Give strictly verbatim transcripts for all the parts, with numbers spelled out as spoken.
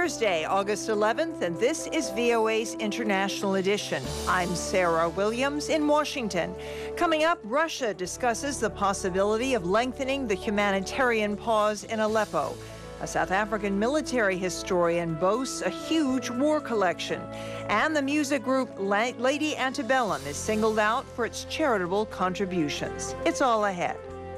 Thursday, August eleventh, and this is V O A's International Edition. I'm Sarah Williams in Washington. Coming up, Russia discusses the possibility of lengthening the humanitarian pause in Aleppo. A South African military historian boasts a huge war collection. And the music group La- Lady Antebellum is singled out for its charitable contributions. It's all ahead.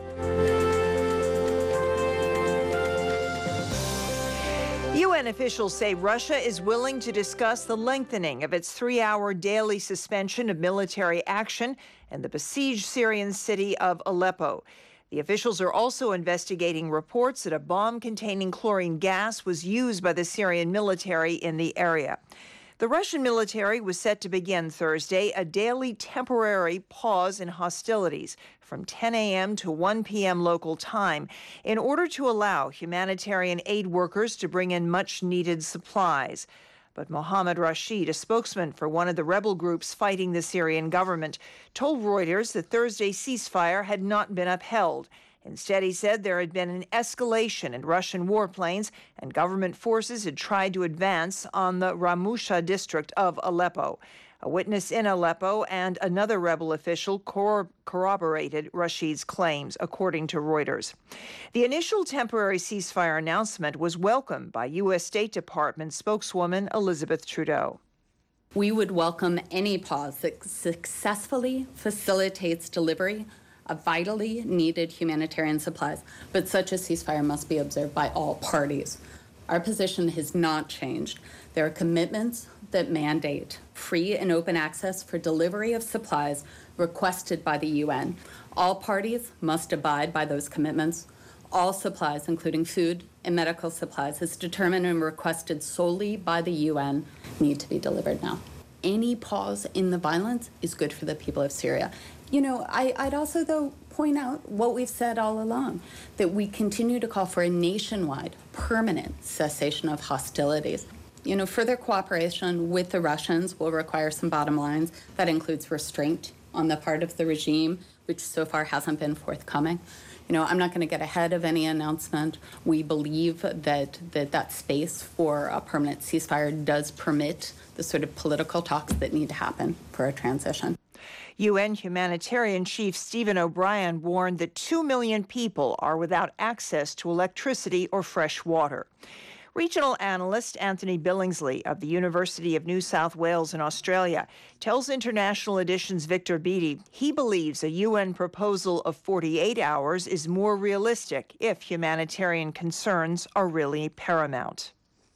U N officials say Russia is willing to discuss the lengthening of its three-hour daily suspension of military action in the besieged Syrian city of Aleppo. The officials are also investigating reports that a bomb containing chlorine gas was used by the Syrian military in the area. The Russian military was set to begin Thursday a daily temporary pause in hostilities from ten a.m. to one p.m. local time in order to allow humanitarian aid workers to bring in much-needed supplies. But Mohammed Rashid, a spokesman for one of the rebel groups fighting the Syrian government, told Reuters that Thursday's ceasefire had not been upheld. Instead, he said there had been an escalation in Russian warplanes and government forces had tried to advance on the Ramusha district of Aleppo. A witness in Aleppo and another rebel official cor- corroborated Rashid's claims, according to Reuters. The initial temporary ceasefire announcement was welcomed by U S State Department spokeswoman Elizabeth Trudeau. We would welcome any pause that successfully facilitates delivery of vitally needed humanitarian supplies, but such a ceasefire must be observed by all parties. Our position has not changed. There are commitments that mandate free and open access for delivery of supplies requested by the U N. All parties must abide by those commitments. All supplies, including food and medical supplies, as determined and requested solely by the U N, need to be delivered now. Any pause in the violence is good for the people of Syria. You know, I, I'd also, though, point out what we've said all along, that we continue to call for a nationwide, permanent cessation of hostilities. You know, further cooperation with the Russians will require some bottom lines. That includes restraint on the part of the regime, which so far hasn't been forthcoming. You know, I'm not going to get ahead of any announcement. We believe that, that that space for a permanent ceasefire does permit the sort of political talks that need to happen for a transition. U N humanitarian chief Stephen O'Brien warned that two million people are without access to electricity or fresh water. Regional analyst Anthony Billingsley of the University of New South Wales in Australia tells International Edition's Victor Beattie he believes a U N proposal of forty-eight hours is more realistic if humanitarian concerns are really paramount.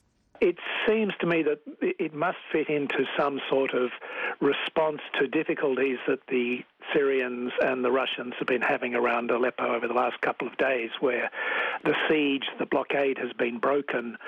It seems to me that it must fit into some sort of response to difficulties that the Syrians and the Russians have been having around Aleppo over the last couple of days, where the siege, the blockade has been broken,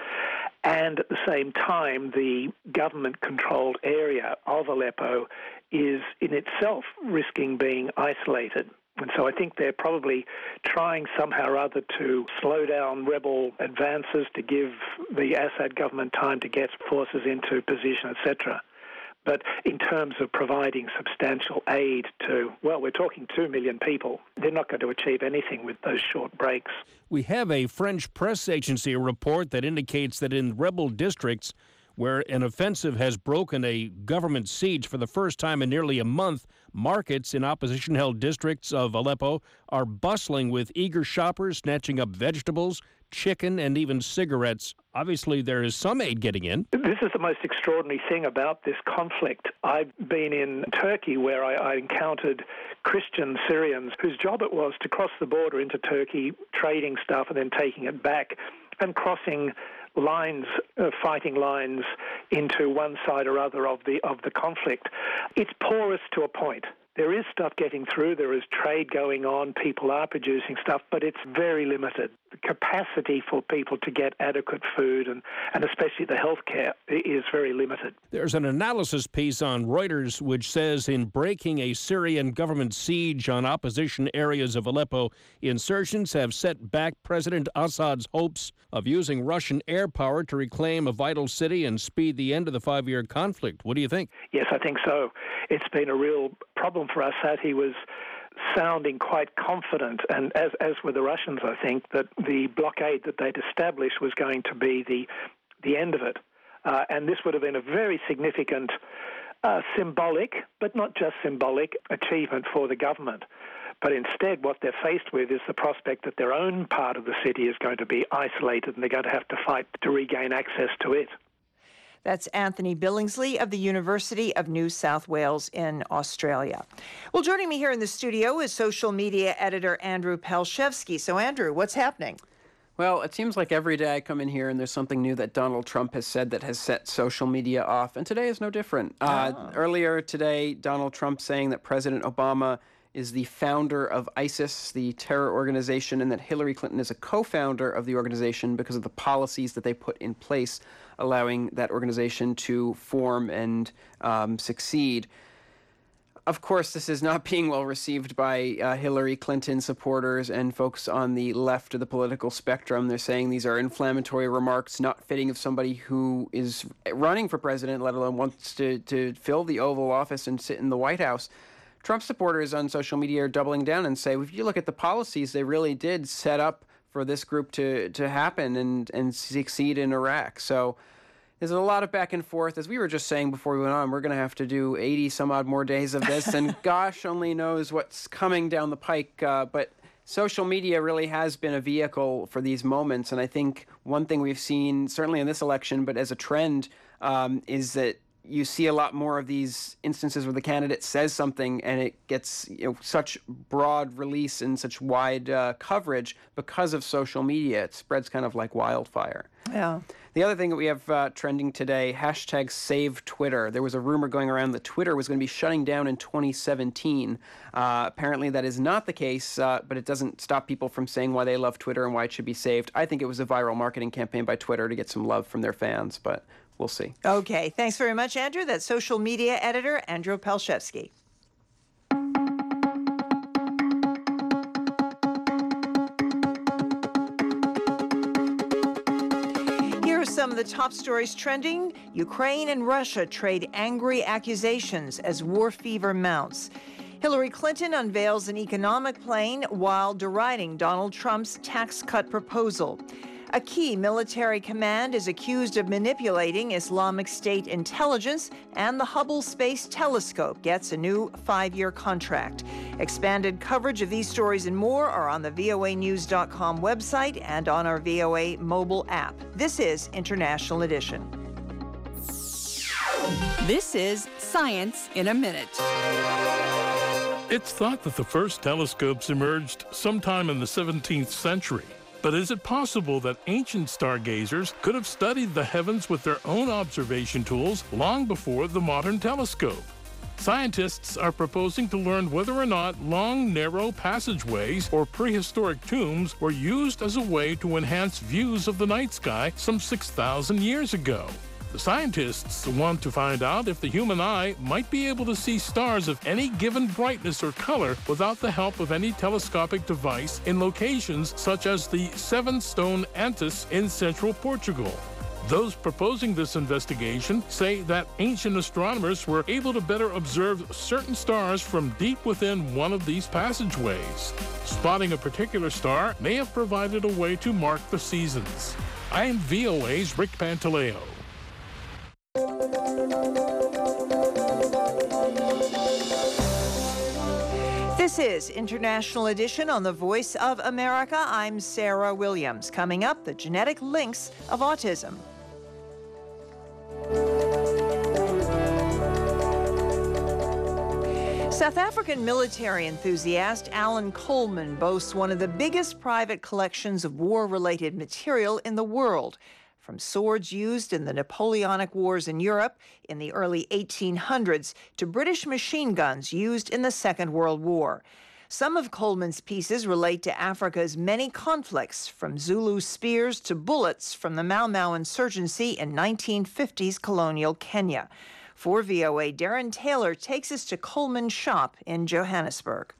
and at the same time the government-controlled area of Aleppo is in itself risking being isolated. And so I think they're probably trying somehow or other to slow down rebel advances, to give the Assad government time to get forces into position, et cetera. But in terms of providing substantial aid to, well, we're talking two million people, they're not going to achieve anything with those short breaks. We have a French press agency report that indicates that in rebel districts where an offensive has broken a government siege for the first time in nearly a month, markets in opposition-held districts of Aleppo are bustling with eager shoppers snatching up vegetables, chicken, and even cigarettes. Obviously, there is some aid getting in. This is the most extraordinary thing about this conflict. I've been in Turkey where I, I encountered Christian Syrians whose job it was to cross the border into Turkey, trading stuff and then taking it back and crossing lines, uh, fighting lines into one side or other of the of the conflict. It's porous to a point. There is stuff getting through, there is trade going on, people are producing stuff, but it's very limited. The capacity for people to get adequate food and, and especially the healthcare is very limited. There's an analysis piece on Reuters which says in breaking a Syrian government siege on opposition areas of Aleppo, insurgents have set back President Assad's hopes of using Russian air power to reclaim a vital city and speed the end of the five-year conflict. What do you think? Yes, I think so. It's been a real problem for Assad. He was sounding quite confident, and as as were the Russians, I think, that the blockade that they'd established was going to be the the end of it. Uh, and this would have been a very significant uh, symbolic, but not just symbolic, achievement for the government. But instead, what they're faced with is the prospect that their own part of the city is going to be isolated and they're going to have to fight to regain access to it. That's Anthony Billingsley of the University of New South Wales in Australia. Well, joining me here in the studio is social media editor Andrew Palshevsky. So, Andrew, what's happening? Well, it seems like every day I come in here and there's something new that Donald Trump has said that has set social media off, and today is no different. Oh. Uh, earlier today, Donald Trump saying that President Obama is the founder of ISIS, the terror organization, and that Hillary Clinton is a co-founder of the organization because of the policies that they put in place, allowing that organization to form and um, succeed. Of course, this is not being well received by uh, Hillary Clinton supporters and folks on the left of the political spectrum. They're saying these are inflammatory remarks, not fitting of somebody who is running for president, let alone wants to, to fill the Oval Office and sit in the White House. Trump supporters on social media are doubling down and say, if you look at the policies, they really did set up for this group to, to happen and, and succeed in Iraq. So there's a lot of back and forth. As we were just saying before we went on, we're going to have to do eighty some odd more days of this, and gosh only knows what's coming down the pike. Uh, but social media really has been a vehicle for these moments, and I think one thing we've seen, certainly in this election, but as a trend, um, is that you see a lot more of these instances where the candidate says something and it gets, you know, such broad release and such wide uh, coverage because of social media. It spreads kind of like wildfire. Yeah. The other thing that we have uh, trending today, hashtag save Twitter. There was a rumor going around that Twitter was going to be shutting down in twenty seventeen. Uh, apparently that is not the case, uh, but it doesn't stop people from saying why they love Twitter and why it should be saved. I think it was a viral marketing campaign by Twitter to get some love from their fans, but we'll see. Okay. Thanks very much, Andrew. That's social media editor Andrew Palshevsky. Here are some of the top stories trending. Ukraine and Russia trade angry accusations as war fever mounts. Hillary Clinton unveils an economic plan while deriding Donald Trump's tax cut proposal. A key military command is accused of manipulating Islamic State intelligence, and the Hubble Space Telescope gets a new five-year contract. Expanded coverage of these stories and more are on the V O A news dot com website and on our V O A mobile app. This is International Edition. This is Science in a Minute. It's thought that the first telescopes emerged sometime in the seventeenth century. But is it possible that ancient stargazers could have studied the heavens with their own observation tools long before the modern telescope? Scientists are proposing to learn whether or not long, narrow passageways or prehistoric tombs were used as a way to enhance views of the night sky some six thousand years ago. The scientists want to find out if the human eye might be able to see stars of any given brightness or color without the help of any telescopic device in locations such as the Seven Stone Antis in central Portugal. Those proposing this investigation say that ancient astronomers were able to better observe certain stars from deep within one of these passageways. Spotting a particular star may have provided a way to mark the seasons. I am V O A's Rick Pantaleo. This is International Edition on the Voice of America. I'm Sarah Williams. Coming up, the genetic links of autism. South African military enthusiast Alan Coleman boasts one of the biggest private collections of war-related material in the world. From swords used in the Napoleonic Wars in Europe in the early eighteen hundreds to British machine guns used in the Second World War. Some of Coleman's pieces relate to Africa's many conflicts, from Zulu spears to bullets from the Mau Mau insurgency in nineteen fifties colonial Kenya. For V O A, Darren Taylor takes us to Coleman's shop in Johannesburg.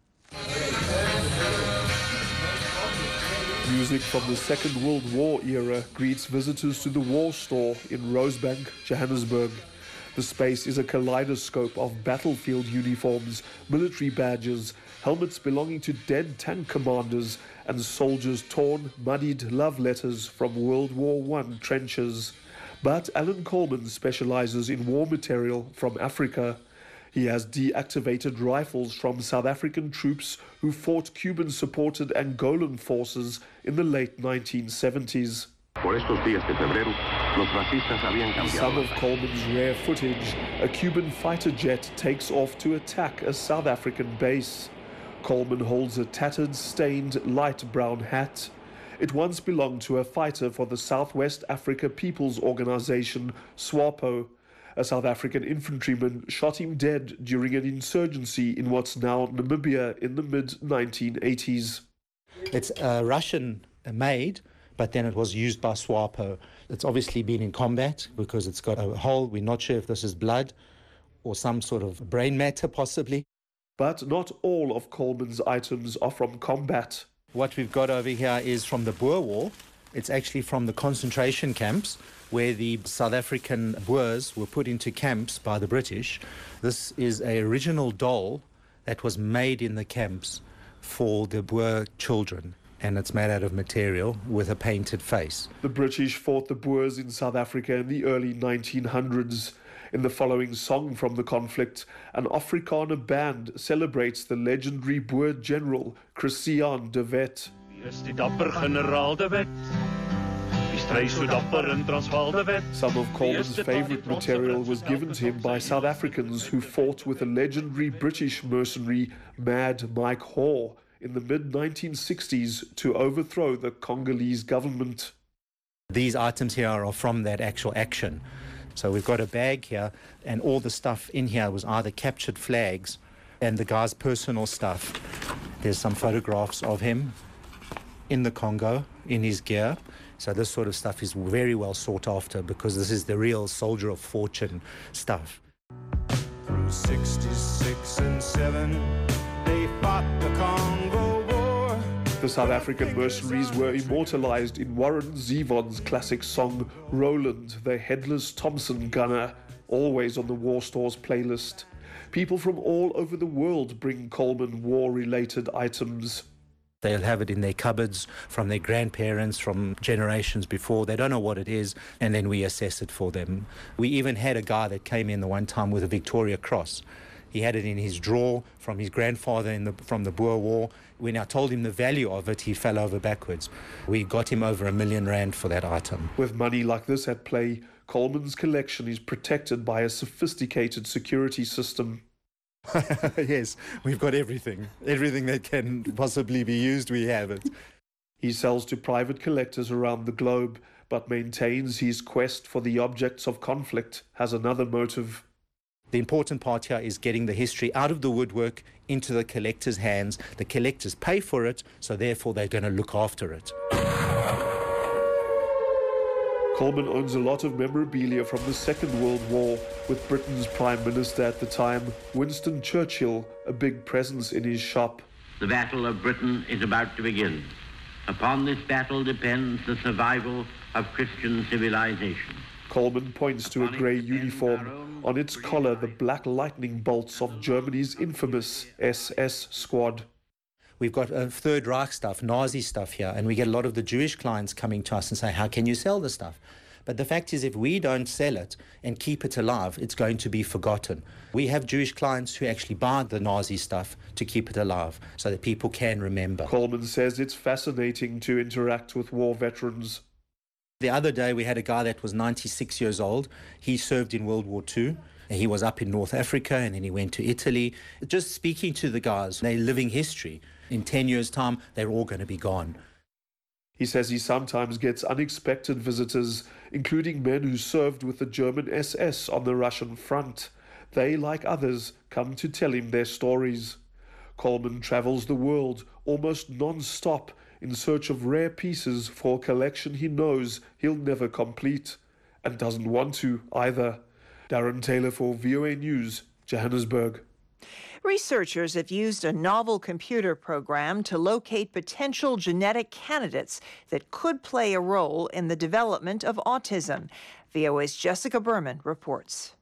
Music from the Second World War era greets visitors to the War Store in Rosebank, Johannesburg. The space is a kaleidoscope of battlefield uniforms, military badges, helmets belonging to dead tank commanders and soldiers' torn, muddied love letters from World War One trenches. But Alan Coleman specializes in war material from Africa. He has deactivated rifles from South African troops who fought Cuban-supported Angolan forces in the late nineteen seventies. Por estos días de febrero, los racistas habían In cambiado. some of Coleman's rare footage, a Cuban fighter jet takes off to attack a South African base. Coleman holds a tattered, stained, light brown hat. It once belonged to a fighter for the Southwest Africa People's Organization, SWAPO. A South African infantryman shot him dead during an insurgency in what's now Namibia in the mid nineteen eighties. It's uh, Russian-made, but then it was used by SWAPO. It's obviously been in combat because it's got a hole. We're not sure if this is blood or some sort of brain matter, possibly. But not all of Coleman's items are from combat. What we've got over here is from the Boer War. It's actually from the concentration camps where the South African Boers were put into camps by the British. This is an original doll that was made in the camps for the Boer children, and it's made out of material with a painted face. The British fought the Boers in South Africa in the early nineteen hundreds. In the following song from the conflict, an Afrikaner band celebrates the legendary Boer general Christian de Wet. Some of Coleman's favourite material was given to him by South Africans who fought with the legendary British mercenary Mad Mike Hoare in the mid nineteen sixties to overthrow the Congolese government. These items here are from that actual action. So we've got a bag here, and all the stuff in here was either captured flags and the guy's personal stuff. There's some photographs of him in the Congo, in his gear. So this sort of stuff is very well sought after because this is the real soldier of fortune stuff. Through sixty-six and seven, they fought the Congo War. The South African mercenaries were immortalized in Warren Zevon's classic song, Roland, the Headless Thompson Gunner, always on the War Store's playlist. People from all over the world bring Coleman war-related items. They'll have it in their cupboards from their grandparents, from generations before. They don't know what it is, and then we assess it for them. We even had a guy that came in the one time with a Victoria Cross. He had it in his drawer from his grandfather in the, from the Boer War. When I told him the value of it, he fell over backwards. We got him over a million rand for that item. With money like this at play, Coleman's collection is protected by a sophisticated security system. Yes, we've got everything. Everything that can possibly be used, we have it. He sells to private collectors around the globe, but maintains his quest for the objects of conflict has another motive. The important part here is getting the history out of the woodwork into the collector's hands. The collectors pay for it, so therefore they're going to look after it. Coleman owns a lot of memorabilia from the Second World War, with Britain's Prime Minister at the time, Winston Churchill, a big presence in his shop. The Battle of Britain is about to begin. Upon this battle depends the survival of Christian civilization. Coleman points to a grey uniform. On its collar, the black lightning bolts of Germany's infamous S S squad. We've got uh, Third Reich stuff, Nazi stuff here, and we get a lot of the Jewish clients coming to us and say, how can you sell this stuff? But the fact is, if we don't sell it and keep it alive, it's going to be forgotten. We have Jewish clients who actually buy the Nazi stuff to keep it alive so that people can remember. Coleman says it's fascinating to interact with war veterans. The other day, we had a guy that was ninety-six years old. He served in World War Two. He was up in North Africa, and then he went to Italy. Just speaking to the guys, they're living history. In ten years' time, they're all going to be gone. He says he sometimes gets unexpected visitors, including men who served with the German S S on the Russian front. They, like others, come to tell him their stories. Coleman travels the world almost non-stop in search of rare pieces for a collection he knows he'll never complete, and doesn't want to either. Darren Taylor for V O A News, Johannesburg. Researchers have used a novel computer program to locate potential genetic candidates that could play a role in the development of autism. V O A's Jessica Berman reports.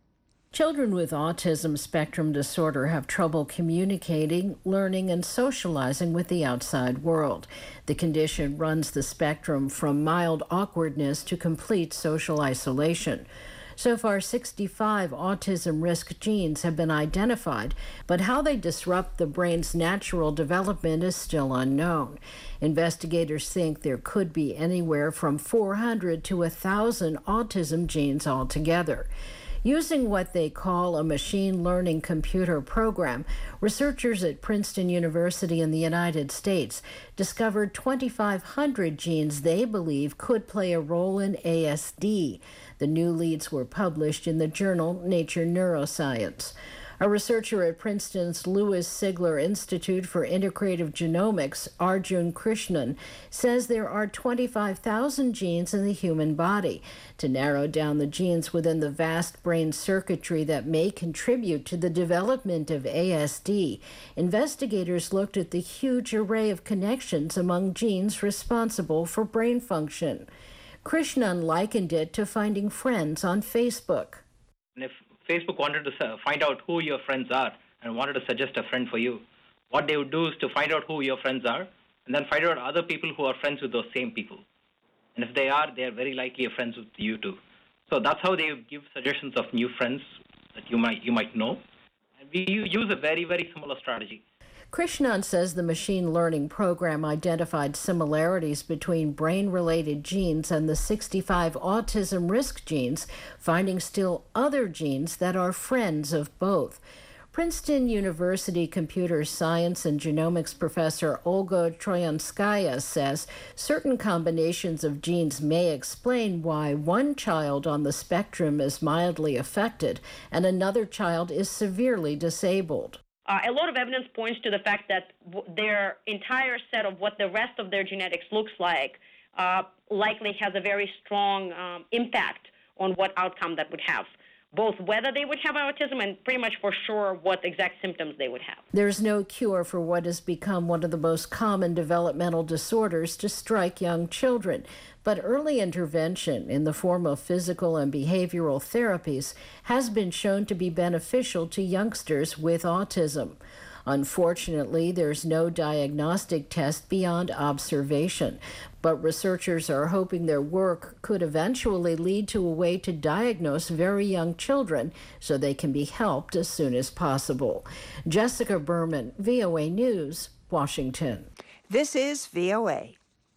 Children with autism spectrum disorder have trouble communicating, learning, and socializing with the outside world. The condition runs the spectrum from mild awkwardness to complete social isolation. So far, sixty-five autism risk genes have been identified, but how they disrupt the brain's natural development is still unknown. Investigators think there could be anywhere from four hundred to one thousand autism genes altogether. Using what they call a machine learning computer program, researchers at Princeton University in the United States discovered twenty-five hundred genes they believe could play a role in A S D. The new leads were published in the journal Nature Neuroscience. A researcher at Princeton's Louis Sigler Institute for Integrative Genomics, Arjun Krishnan, says there are twenty-five thousand genes in the human body. To narrow down the genes within the vast brain circuitry that may contribute to the development of A S D, investigators looked at the huge array of connections among genes responsible for brain function. Krishnan likened it to finding friends on Facebook. If Facebook wanted to find out who your friends are and wanted to suggest a friend for you, what they would do is to find out who your friends are and then find out other people who are friends with those same people. And if they are, they are very likely friends with you too. So that's how they give suggestions of new friends that you might you might know. And we use a very, very similar strategy. Krishnan says the machine learning program identified similarities between brain-related genes and the sixty-five autism risk genes, finding still other genes that are friends of both. Princeton University computer science and genomics professor Olga Troyanskaya says certain combinations of genes may explain why one child on the spectrum is mildly affected and another child is severely disabled. Uh, a lot of evidence points to the fact that w- their entire set of what the rest of their genetics looks like uh, likely has a very strong um, impact on what outcome that would have, both whether they would have autism and pretty much for sure what exact symptoms they would have. There's no cure for what has become one of the most common developmental disorders to strike young children, but early intervention in the form of physical and behavioral therapies has been shown to be beneficial to youngsters with autism. Unfortunately, there's no diagnostic test beyond observation, but researchers are hoping their work could eventually lead to a way to diagnose very young children so they can be helped as soon as possible. Jessica Berman, V O A News, Washington. This is V O A.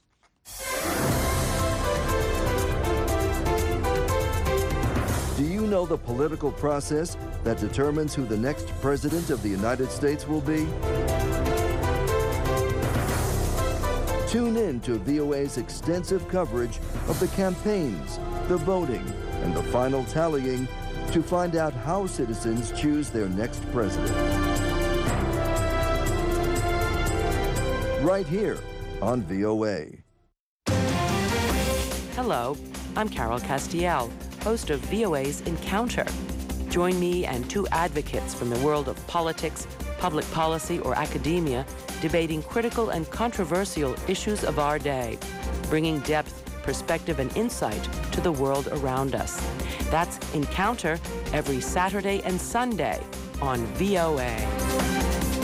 Do you know the political process that determines who the next president of the United States will be? Tune in to V O A's extensive coverage of the campaigns, the voting, and the final tallying to find out how citizens choose their next president. Right here on V O A. Hello, I'm Carol Castiel, host of V O A's Encounter. Join me and two advocates from the world of politics, public policy, or academia debating critical and controversial issues of our day, bringing depth, perspective, and insight to the world around us. That's Encounter every Saturday and Sunday on V O A.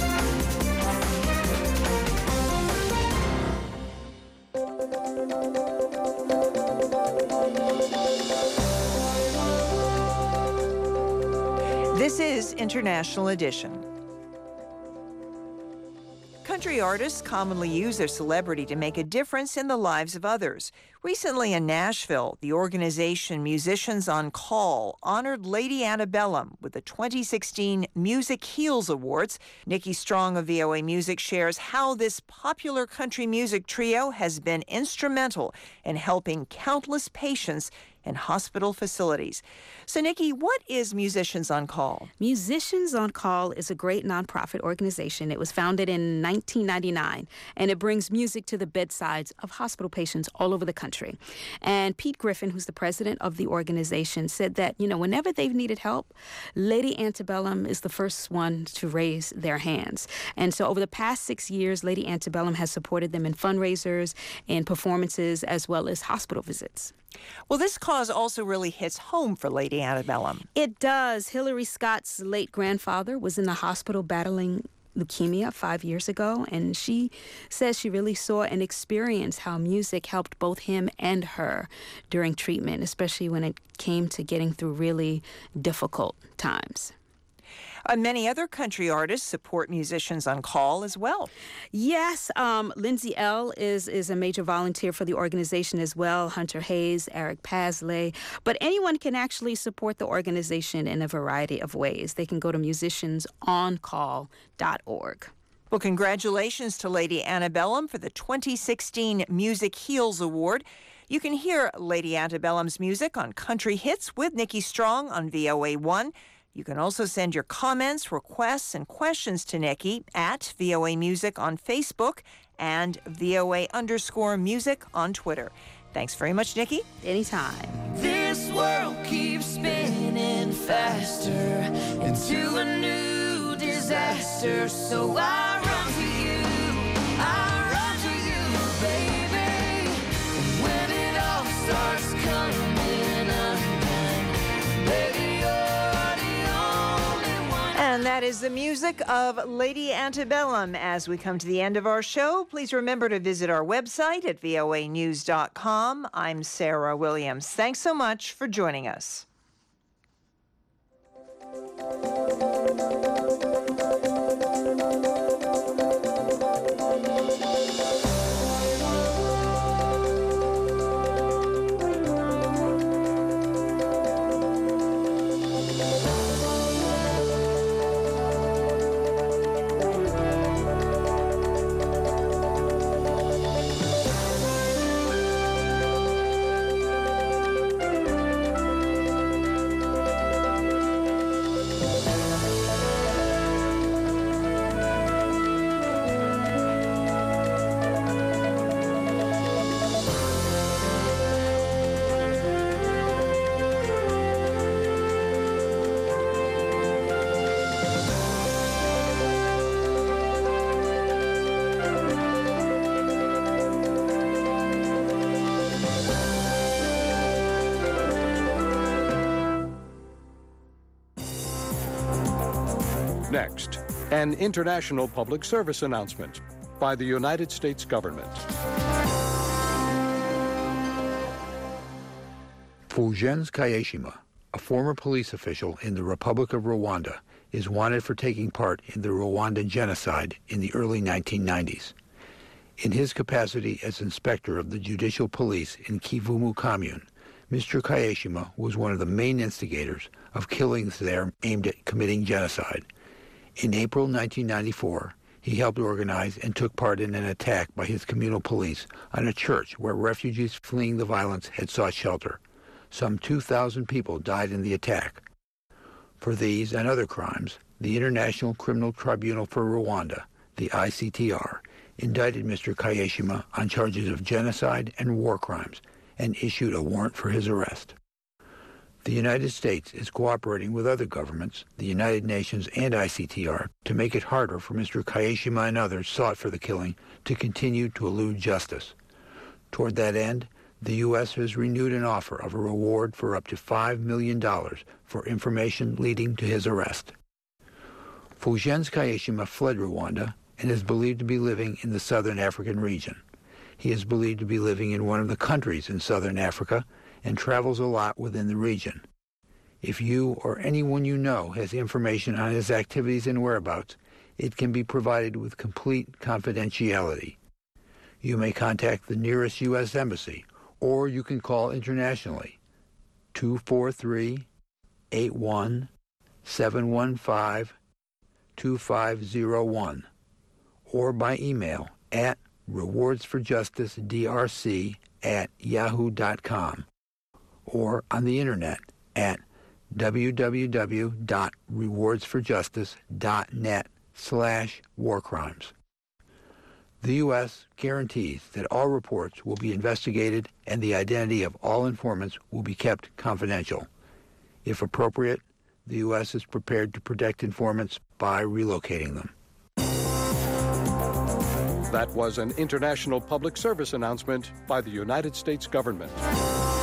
This is International Edition. Country artists commonly use their celebrity to make a difference in the lives of others. Recently in Nashville, the organization Musicians on Call honored Lady Antebellum with the twenty sixteen Music Heals Awards. Nikki Strong of V O A Music shares how this popular country music trio has been instrumental in helping countless patients in hospital facilities. So, Nikki, what is Musicians on Call? Musicians on Call is a great nonprofit organization. It was founded in nineteen ninety-nine, and it brings music to the bedsides of hospital patients all over the country. And Pete Griffin, who's the president of the organization, said that, you know, whenever they've needed help, Lady Antebellum is the first one to raise their hands. And so over the past six years, Lady Antebellum has supported them in fundraisers, in performances, as well as hospital visits. Well, this cause also really hits home for Lady Antebellum. It does. Hillary Scott's late grandfather was in the hospital battling leukemia five years ago, and she says she really saw and experienced how music helped both him and her during treatment, especially when it came to getting through really difficult times. Uh, many other country artists support musicians on call as well. Yes, um, Lindsay L. is, is a major volunteer for the organization as well, Hunter Hayes, Eric Pasley. But anyone can actually support the organization in a variety of ways. They can go to musicians on call dot org. Well, congratulations to Lady Antebellum for the twenty sixteen Music Heals Award. You can hear Lady Antebellum's music on Country Hits with Nikki Strong on V O A one. You can also send your comments, requests, and questions to Nikki at V O A Music on Facebook and V O A underscore music on Twitter. Thanks very much, Nikki. Anytime. This world keeps spinning faster into a new disaster. So I run to you, I run to you, baby. When it all starts coming undone, baby. And that is the music of Lady Antebellum. As we come to the end of our show, please remember to visit our website at V O A news dot com. I'm Sarah Williams. Thanks so much for joining us. Next, an international public service announcement by the United States government. Fulgence Kayishima, a former police official in the Republic of Rwanda, is wanted for taking part in the Rwandan genocide in the early nineteen nineties. In his capacity as inspector of the judicial police in Kivumu commune, Mister Kayishima was one of the main instigators of killings there aimed at committing genocide. In April nineteen ninety-four, he helped organize and took part in an attack by his communal police on a church where refugees fleeing the violence had sought shelter. Some two thousand people died in the attack. For these and other crimes, the International Criminal Tribunal for Rwanda, the I C T R, indicted Mister Kayishima on charges of genocide and war crimes and issued a warrant for his arrest. The United States is cooperating with other governments, the United Nations and I C T R, to make it harder for Mister Kayishima and others sought for the killing to continue to elude justice. Toward that end, the U S has renewed an offer of a reward for up to five million dollars for information leading to his arrest. Fulgence Kayishima fled Rwanda and is believed to be living in the southern African region. He is believed to be living in one of the countries in southern Africa and travels a lot within the region. If you or anyone you know has information on his activities and whereabouts, it can be provided with complete confidentiality. You may contact the nearest U S Embassy, or you can call internationally, two four three, eight one, seven one five, two five zero one, or by email at rewardsforjusticedrc at yahoo dot com, or on the internet at w w w dot rewards for justice dot net slash war crimes. The U S guarantees that all reports will be investigated and the identity of all informants will be kept confidential. If appropriate, the U S is prepared to protect informants by relocating them. That was an international public service announcement by the United States government.